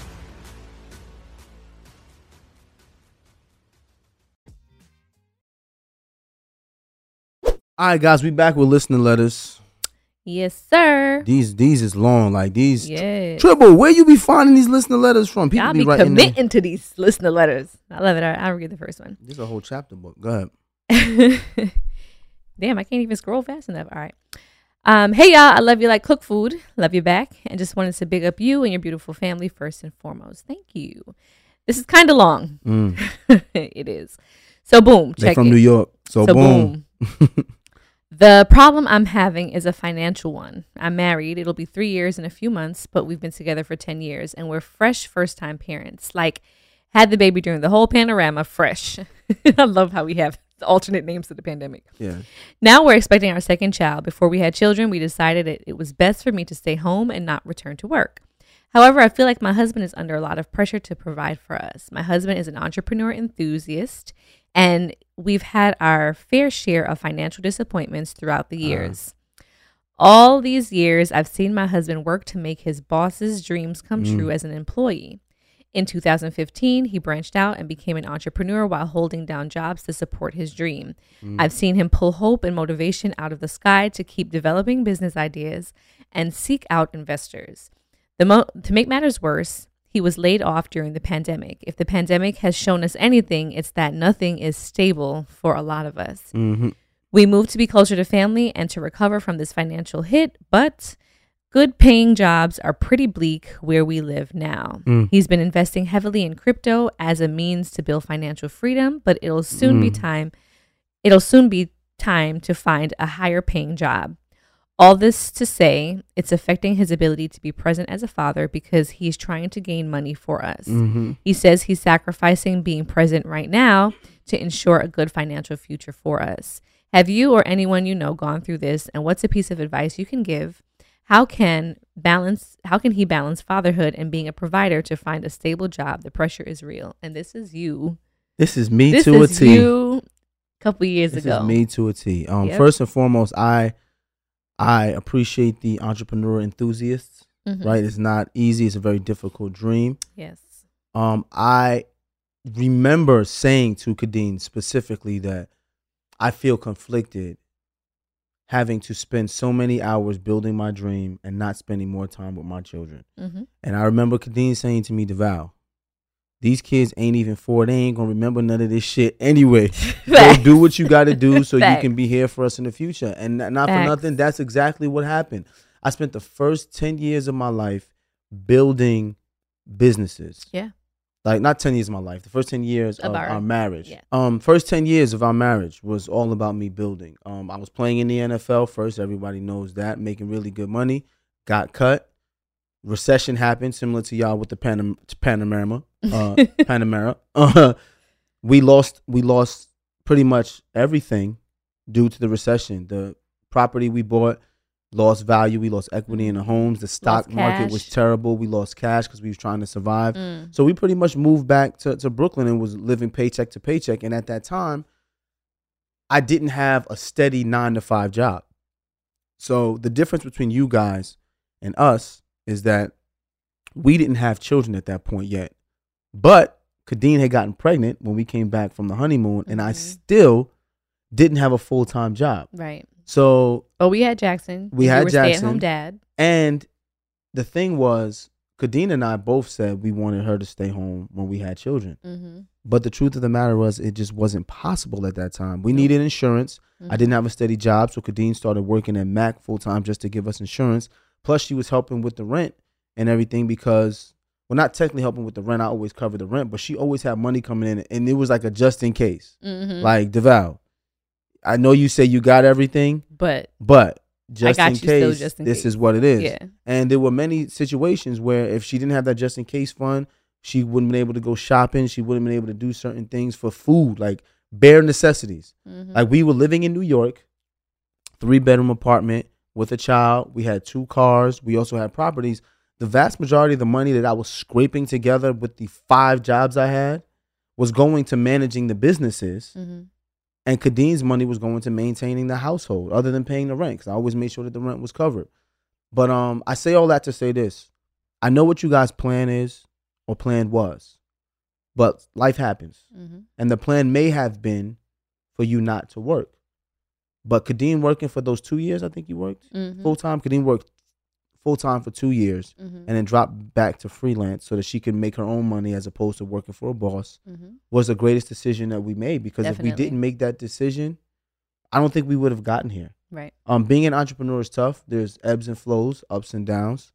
All right, guys, we back with listener letters. Yes, sir. These is long, like these. Yeah. Triple, where you be finding these listener letters from? Y'all be writing committing to these listener letters. I love it. I'll read the first one. This is a whole chapter book. Go ahead. Damn, I can't even scroll fast enough. All right. Hey, y'all. I love you like cook food. Love you back. And just wanted to big up you and your beautiful family first and foremost. Thank you. This is kind of long. It is. So, boom. They're Check from it. New York. So boom. The problem I'm having is a financial one. I'm married. It'll be 3 years in a few months, but we've been together for 10 years and we're fresh first-time parents. Like, had the baby during the whole panorama, fresh. I love how we have alternate names to the pandemic. Yeah. Now we're expecting our second child. Before we had children, we decided it was best for me to stay home and not return to work. However, I feel like my husband is under a lot of pressure to provide for us. My husband is an entrepreneur enthusiast, and we've had our fair share of financial disappointments throughout the years. All these years, I've seen my husband work to make his boss's dreams come true as an employee. In 2015, he branched out and became an entrepreneur while holding down jobs to support his dream. I've seen him pull hope and motivation out of the sky to keep developing business ideas and seek out investors. To make matters worse, he was laid off during the pandemic. If the pandemic has shown us anything, it's that nothing is stable for a lot of us. We moved to be closer to family and to recover from this financial hit, but good paying jobs are pretty bleak where we live now. He's been investing heavily in crypto as a means to build financial freedom, but it'll soon be time to find a higher paying job. All this to say, it's affecting his ability to be present as a father because he's trying to gain money for us. He says he's sacrificing being present right now to ensure a good financial future for us. Have you or anyone you know gone through this, and what's a piece of advice you can give? How can he balance fatherhood and being a provider to find a stable job? The pressure is real. And this is you. This is me This to a is T. you a couple years This ago. is me to a T. Yep. First and foremost, I appreciate the entrepreneur enthusiasts. Right, it's not easy. It's a very difficult dream. Yes. I remember saying to Kadeen specifically that I feel conflicted having to spend so many hours building my dream and not spending more time with my children. And I remember Kadeen saying to me, DeVal, these kids ain't even 4. They ain't going to remember none of this shit anyway. Go do what you got to do so you can be here for us in the future. And not for nothing, that's exactly what happened. I spent the first 10 years of my life building businesses. Yeah. Like, not 10 years of my life. The first 10 years of our marriage. Yeah. First 10 years of our marriage was all about me building. I was playing in the NFL first. Everybody knows that. Making really good money. Got cut. Recession happened, similar to y'all with the Panamera. We lost pretty much everything due to the recession. The property we bought lost value. We lost equity in the homes. The stock market was terrible. We lost cash because we was trying to survive. So we pretty much moved back to Brooklyn and was living paycheck to paycheck. And at that time, I didn't have a steady 9-to-5 job. So the difference between you guys and us is that we didn't have children at that point yet. But Kadeen had gotten pregnant when we came back from the honeymoon, and I still didn't have a full-time job. Right. So, we had Jackson. We had were Jackson. Stay-at-home dad. And the thing was, Kadeen and I both said we wanted her to stay home when we had children. Mm-hmm. But the truth of the matter was it just wasn't possible at that time. We needed insurance. I didn't have a steady job, so Kadeen started working at Mac full-time just to give us insurance. Plus, she was helping with the rent and everything because, well, not technically helping with the rent. I always covered the rent, but she always had money coming in, and it was like a just in case. Mm-hmm. Like, DeVal, I know you say you got everything, But just got in you still case, just in this case. is what it is. Yeah. And there were many situations where if she didn't have that just in case fund, she wouldn't been able to go shopping. She wouldn't been able to do certain things for food, like bare necessities. Mm-hmm. Like we were living in New York, 3-bedroom apartment with a child. We had 2 cars. We also had properties. The vast majority of the money that I was scraping together with the 5 jobs I had was going to managing the businesses. Mm-hmm. And Kadeen's money was going to maintaining the household, other than paying the rent, because I always made sure that the rent was covered. But I say all that to say this. I know what you guys' plan is or plan was, but life happens. Mm-hmm. And the plan may have been for you not to work. But Kadeen working for those 2 years, I think you worked Mm-hmm. full-time. Kadeen worked full-time for 2 years Mm-hmm. and then dropped back to freelance so that she could make her own money as opposed to working for a boss. Mm-hmm. Was the greatest decision that we made, because if we Definitely. didn't make that decision, I don't think we would have gotten here. Right. Being an entrepreneur is tough. There's ebbs and flows, ups and downs.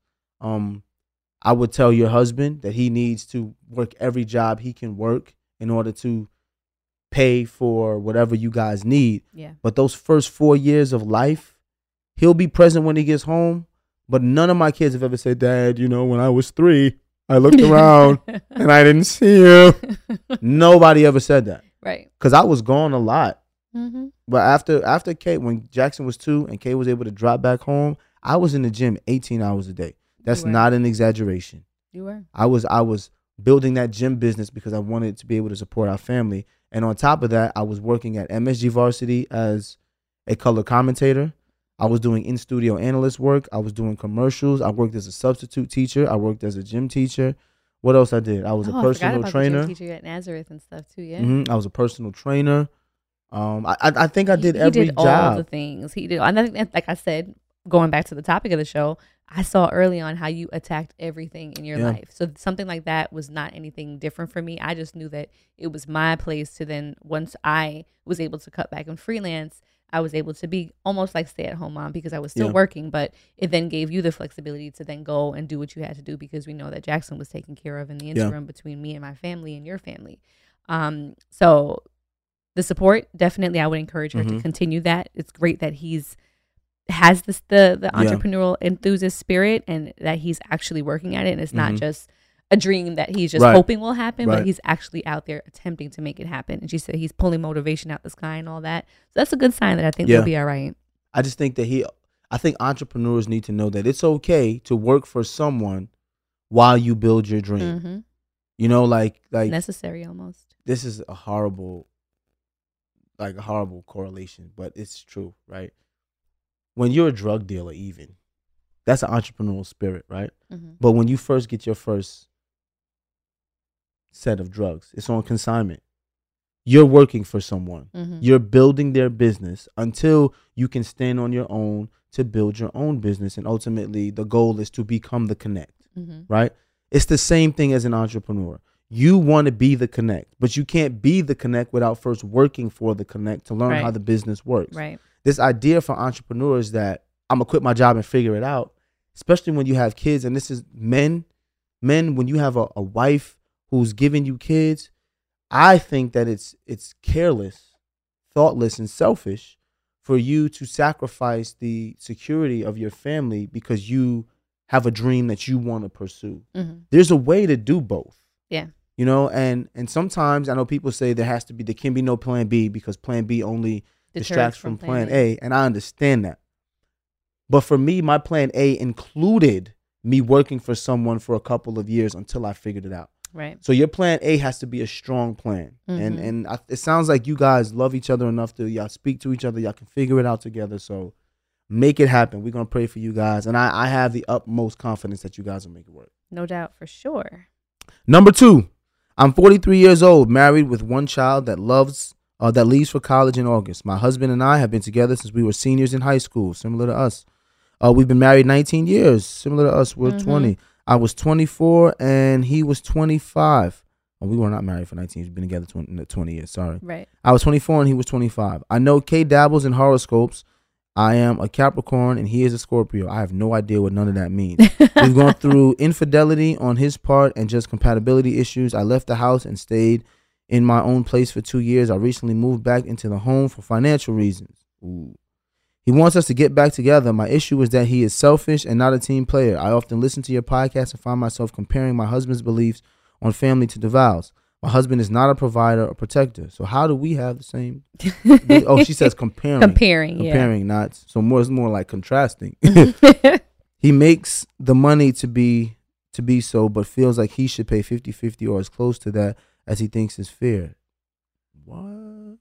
I would tell your husband that he needs to work every job he can work in order to pay for whatever you guys need. Yeah. But those first 4 years of life, he'll be present when he gets home. But none of my kids have ever said, Dad, you know, when I was 3, I looked around and I didn't see you. Nobody ever said that. Right. Because I was gone a lot. Mm-hmm. But after Kate, when Jackson was 2 and Kate was able to drop back home, I was in the gym 18 hours a day. That's You were. not an exaggeration. You were. I was building that gym business because I wanted to be able to support our family. And on top of that, I was working at MSG Varsity as a color commentator. I was doing in-studio analyst work. I was doing commercials. I worked as a substitute teacher. I worked as a gym teacher. What else I did? I was a personal trainer. The gym teacher at Nazareth and stuff too. Yeah. I was a personal trainer. I think I did every he did job. all the things he did. And I think, like I said, going back to the topic of the show, I saw early on how you attacked everything in your life. So something like that was not anything different for me. I just knew that it was my place to then, once I was able to cut back and freelance, I was able to be almost like stay-at-home mom because I was still working, but it then gave you the flexibility to then go and do what you had to do because we know that Jackson was taken care of in the interim between me and my family and your family. So the support, definitely I would encourage her to continue that. It's great that has this the entrepreneurial enthusiast spirit and that he's actually working at it, and it's not just a dream that he's just hoping will happen, but he's actually out there attempting to make it happen. And she said he's pulling motivation out the sky and all that. So that's a good sign that I think he'll be all right. I just think that I think entrepreneurs need to know that it's okay to work for someone while you build your dream. Mm-hmm. You know, like necessary almost. This is a horrible correlation, but it's true, right? When you're a drug dealer, even, that's an entrepreneurial spirit, right? Mm-hmm. But when you first get your first set of drugs, it's on consignment. You're working for someone. Mm-hmm. You're building their business until you can stand on your own to build your own business. And ultimately, the goal is to become the connect, right? It's the same thing as an entrepreneur. You want to be the connect, but you can't be the connect without first working for the connect to learn how the business works. Right. This idea for entrepreneurs that I'm going to quit my job and figure it out, especially when you have kids, and this is men, when you have a wife who's giving you kids, I think that it's careless, thoughtless, and selfish for you to sacrifice the security of your family because you have a dream that you want to pursue. Mm-hmm. There's a way to do both. Yeah. You know, and sometimes I know people say there can be no plan B because plan B only distracts from plan A, and I understand that. But for me, my plan A included me working for someone for a couple of years until I figured it out. Right. So your plan A has to be a strong plan. And it sounds like you guys love each other enough to y'all speak to each other. Y'all can figure it out together. So make it happen. We're going to pray for you guys. And I have the utmost confidence that you guys will make it work. No doubt, for sure. Number 2, I'm 43 years old, married with one child that leaves for college in August. My husband and I have been together since we were seniors in high school, similar to us. We've been married 19 years, similar to us. We're 20. I was 24 and he was 25. Oh, we were not married for 19 years. We've been together 20 years. Sorry. Right. I was 24 and he was 25. I know Kay dabbles in horoscopes. I am a Capricorn and he is a Scorpio. I have no idea what none of that means. We've gone through infidelity on his part and just compatibility issues. I left the house and stayed in my own place for 2 years. I recently moved back into the home for financial reasons. Ooh. He wants us to get back together. My issue is that he is selfish and not a team player. I often listen to your podcast and find myself comparing my husband's beliefs on family to DeVal's. My husband is not a provider or protector. So how do we have the same? Oh, she says comparing. Comparing, not. So it's more like contrasting. He makes the money to be so, but feels like he should pay 50-50 or as close to that as he thinks is fair. What?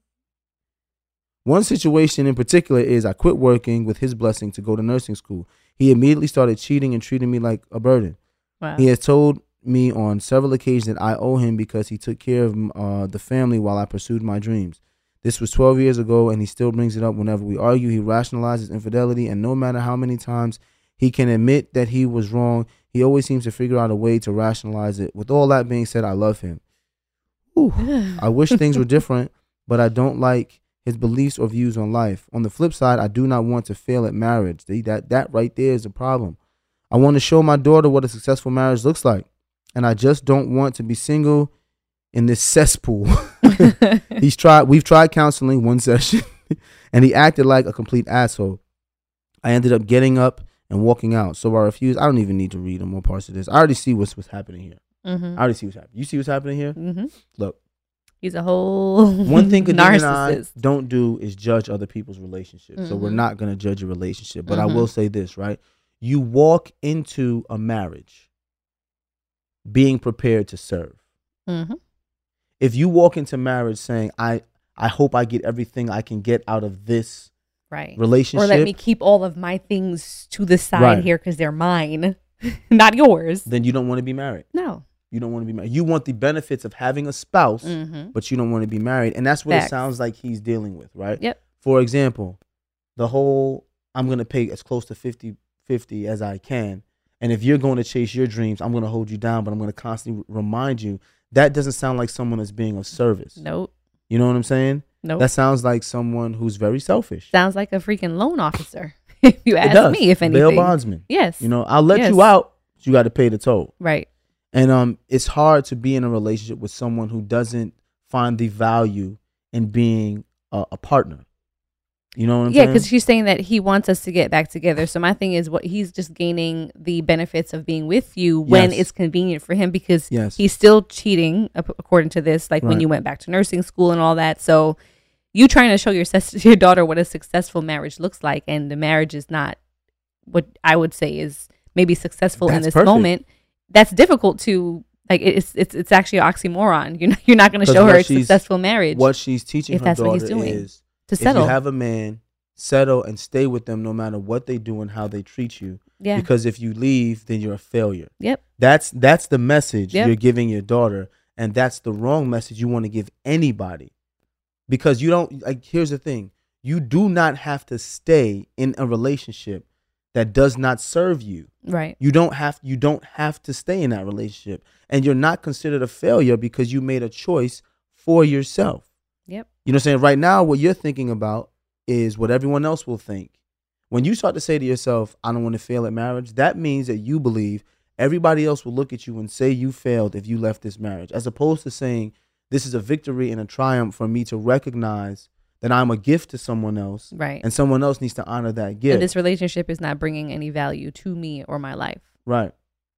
One situation in particular is I quit working with his blessing to go to nursing school. He immediately started cheating and treating me like a burden. Wow. He has told me on several occasions that I owe him because he took care of the family while I pursued my dreams. This was 12 years ago, and he still brings it up whenever we argue. He rationalizes infidelity, and no matter how many times he can admit that he was wrong, he always seems to figure out a way to rationalize it. With all that being said, I love him. Ooh, I wish things were different, but I don't like his beliefs or views on life. On the flip side, I do not want to fail at marriage. That right there is a problem. I want to show my daughter what a successful marriage looks like, and I just don't want to be single in this cesspool. We've tried counseling one session, and he acted like a complete asshole. I ended up getting up and walking out, so I refused. I don't even need to read more parts of this. I already see what's happening here. Mm-hmm. I already see what's happening. You see what's happening here? Mm-hmm. Look. He's a whole one thing Kadeem and I narcissist. don't do is judge other people's relationships. Mm-hmm. So we're not going to judge a relationship. But I will say this, right? You walk into a marriage being prepared to serve. Mm-hmm. If you walk into marriage saying, I hope I get everything I can get out of this relationship. Or let me keep all of my things to the side here because they're mine, not yours. Then you don't want to be married. No. You don't want to be married. You want the benefits of having a spouse, but you don't want to be married. And that's what it sounds like he's dealing with, right? Yep. For example, the whole, I'm going to pay as close to 50-50 as I can. And if you're going to chase your dreams, I'm going to hold you down, but I'm going to constantly remind you. That doesn't sound like someone that's being of service. Nope. You know what I'm saying? Nope. That sounds like someone who's very selfish. Sounds like a freaking loan officer, if you ask me, if anything. Bail bondsman. Yes. You know, I'll let you out, but you got to pay the toll. Right. And it's hard to be in a relationship with someone who doesn't find the value in being a partner. You know what I'm saying? Yeah, because she's saying that he wants us to get back together. So my thing is, what he's just gaining the benefits of being with you when it's convenient for him, because he's still cheating, according to this, like when you went back to nursing school and all that. So you trying to show your daughter what a successful marriage looks like, and the marriage is not what I would say is maybe successful in this moment. That's difficult to, like, it's actually an oxymoron. You're not going to show her a successful marriage. What she's teaching her daughter is to settle. If you have a man, settle and stay with them no matter what they do and how they treat you. Yeah. Because if you leave, then you're a failure. Yep. That's the message you're giving your daughter, and that's the wrong message you want to give anybody. Because you don't, like, here's the thing. You do not have to stay in a relationship that does not serve you. Right. You don't have to stay in that relationship, and you're not considered a failure because you made a choice for yourself. Yep. You know what I'm saying? Right now, what you're thinking about is what everyone else will think. When you start to say to yourself, I don't want to fail at marriage, that means that you believe everybody else will look at you and say you failed if you left this marriage, as opposed to saying this is a victory and a triumph for me to recognize that I'm a gift to someone else, right? And someone else needs to honor that gift. And this relationship is not bringing any value to me or my life, right?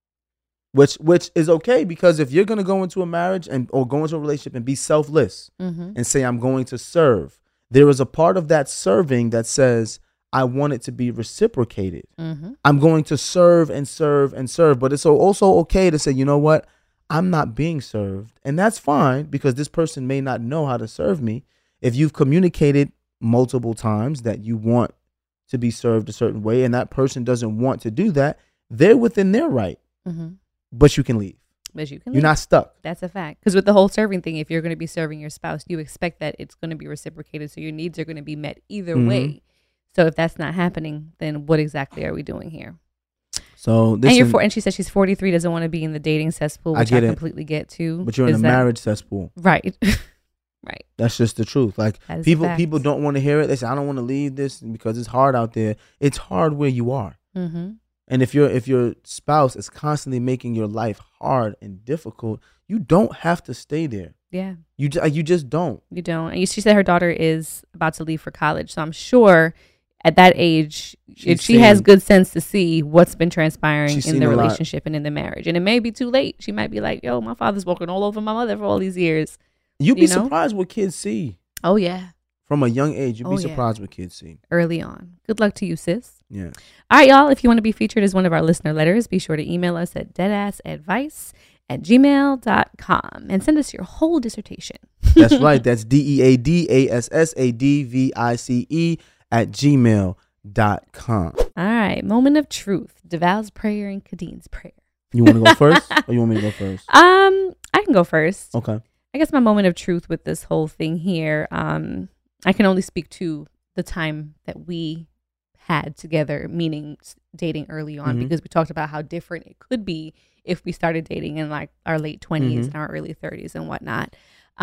Which is okay, because if you're gonna go into a marriage or go into a relationship and be selfless and say I'm going to serve, there is a part of that serving that says I want it to be reciprocated. I'm going to serve and serve and serve, but it's also okay to say, you know what, I'm not being served, and that's fine because this person may not know how to serve me. If you've communicated multiple times that you want to be served a certain way and that person doesn't want to do that, they're within their right. But you can leave. You're not stuck. That's a fact. Because with the whole serving thing, if you're going to be serving your spouse, you expect that it's going to be reciprocated. So your needs are going to be met either way. So if that's not happening, then what exactly are we doing here? So this And you're and she said she's 43, doesn't want to be in the dating cesspool, which I completely get too. But you're in a marriage cesspool. Right. Right. That's just the truth. Like people don't want to hear it. They say, I don't want to leave this because it's hard out there. It's hard where you are. Mm-hmm. And if your spouse is constantly making your life hard and difficult, you don't have to stay there. Yeah. You just don't. You don't. And she said her daughter is about to leave for college. So I'm sure at that age, she has good sense to see what's been transpiring in the relationship and in the marriage. And it may be too late. She might be like, yo, my father's walking all over my mother for all these years. You'd be surprised what kids see. Oh, yeah. From a young age, you'd be surprised what kids see. Early on. Good luck to you, sis. Yeah. All right, y'all. If you want to be featured as one of our listener letters, be sure to email us at deadassadvice@gmail.com and send us your whole dissertation. That's right. That's deadassadvice@gmail.com. All right. Moment of truth. Deval's prayer and Kadine's prayer. You want to go first or you want me to go first? I can go first. Okay. I guess my moment of truth with this whole thing here, I can only speak to the time that we had together, meaning dating early on, because we talked about how different it could be if we started dating in like our late 20s and our early 30s and whatnot.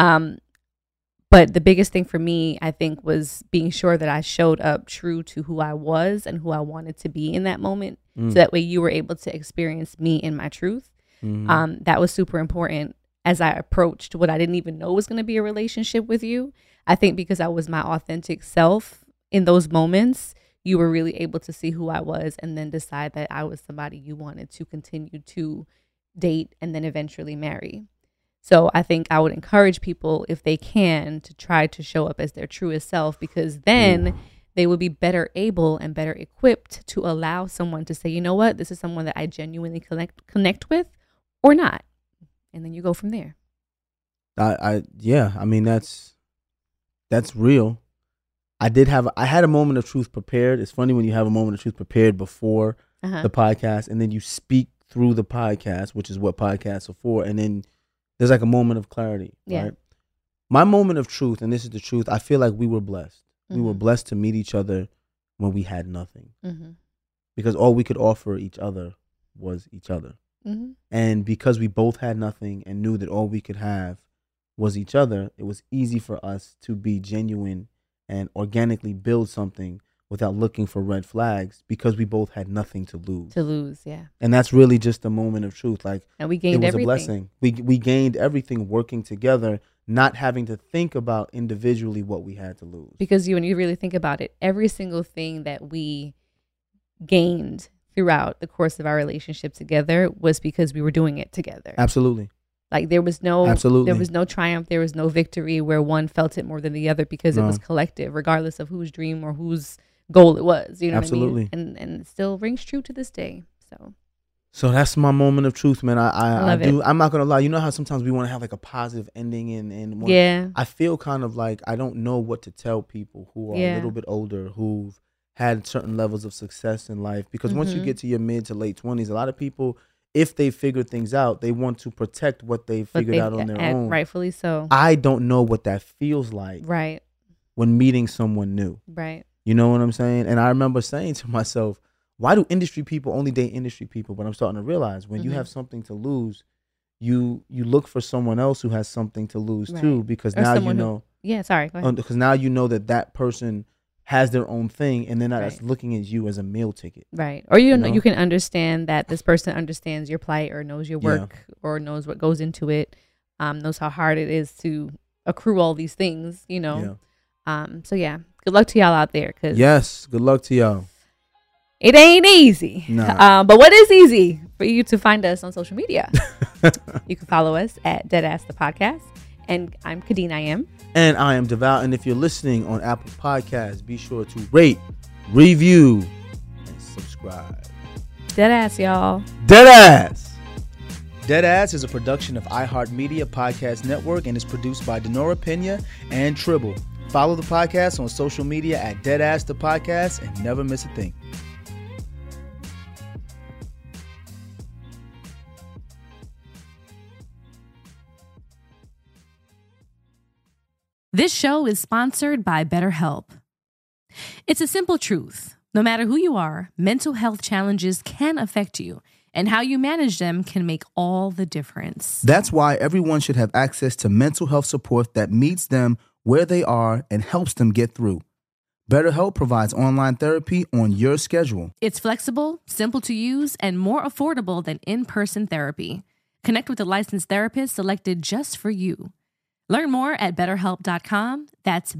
But the biggest thing for me, I think, was being sure that I showed up true to who I was and who I wanted to be in that moment. So that way you were able to experience me in my truth. That was super important as I approached what I didn't even know was going to be a relationship with you. I think because I was my authentic self in those moments, you were really able to see who I was and then decide that I was somebody you wanted to continue to date and then eventually marry. So I think I would encourage people, if they can, to try to show up as their truest self, because then they will be better able and better equipped to allow someone to say, you know what, this is someone that I genuinely connect with or not. And then you go from there. I mean, that's real. I had a moment of truth prepared. It's funny when you have a moment of truth prepared before the podcast, and then you speak through the podcast, which is what podcasts are for, and then there's like a moment of clarity, right? My moment of truth, and this is the truth, I feel like we were blessed. We were blessed to meet each other when we had nothing, because all we could offer each other was each other. And because we both had nothing and knew that all we could have was each other, it was easy for us to be genuine and organically build something without looking for red flags, because we both had nothing to lose. Yeah. And that's really just a moment of truth. Like, and we gained everything. It was a blessing. We gained everything working together, not having to think about individually what we had to lose. Because when you really think about it, every single thing that we gained throughout the course of our relationship together was because we were doing it together. Absolutely. Like there was no triumph, there was no victory where one felt it more than the other, because it was collective, regardless of whose dream or whose goal it was. You know Absolutely. what I mean? And it still rings true to this day. So that's my moment of truth, man. I do. It. I'm not gonna lie. You know how sometimes we want to have like a positive ending, and I feel kind of like I don't know what to tell people who are a little bit older, who've had certain levels of success in life, because once you get to your mid to late 20s, a lot of people, if they figured things out, they want to protect what they figured out on their own. Rightfully so. I don't know what that feels like. Right. When meeting someone new. Right. You know what I'm saying? And I remember saying to myself, why do industry people only date industry people? But I'm starting to realize when you have something to lose, you look for someone else who has something to lose too, because now you know. Sorry. Go ahead. Because now you know that person has their own thing, and they're not just looking at you as a meal ticket. Right. Or you know, you can understand that this person understands your plight, or knows your work, or knows what goes into it, knows how hard it is to accrue all these things, you know. So yeah, good luck to y'all out there. Yes, good luck to y'all. It ain't easy. Nah. But what is easy for you to find us on social media? You can follow us at Deadass the Podcast. And I'm Kadeen, I am. And I am Deval. And if you're listening on Apple Podcasts, be sure to rate, review, and subscribe. Deadass, y'all. Deadass. Deadass is a production of iHeartMedia Podcast Network and is produced by Denora Pena and Tribble. Follow the podcast on social media at Deadass the Podcast and never miss a thing. This show is sponsored by BetterHelp. It's a simple truth. No matter who you are, mental health challenges can affect you, and how you manage them can make all the difference. That's why everyone should have access to mental health support that meets them where they are and helps them get through. BetterHelp provides online therapy on your schedule. It's flexible, simple to use, and more affordable than in-person therapy. Connect with a licensed therapist selected just for you. Learn more at BetterHelp.com. That's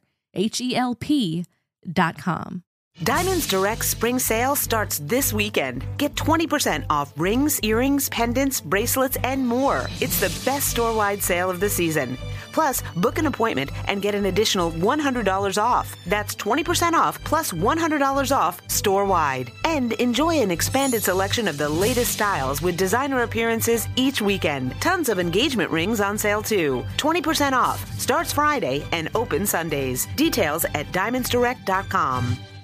BetterHelp.com. Diamonds Direct Spring Sale starts this weekend. Get 20% off rings, earrings, pendants, bracelets, and more. It's the best store-wide sale of the season. Plus, book an appointment and get an additional $100 off. That's 20% off plus $100 off store-wide. And enjoy an expanded selection of the latest styles with designer appearances each weekend. Tons of engagement rings on sale too. 20% off. Starts Friday and open Sundays. Details at diamondsdirect.com.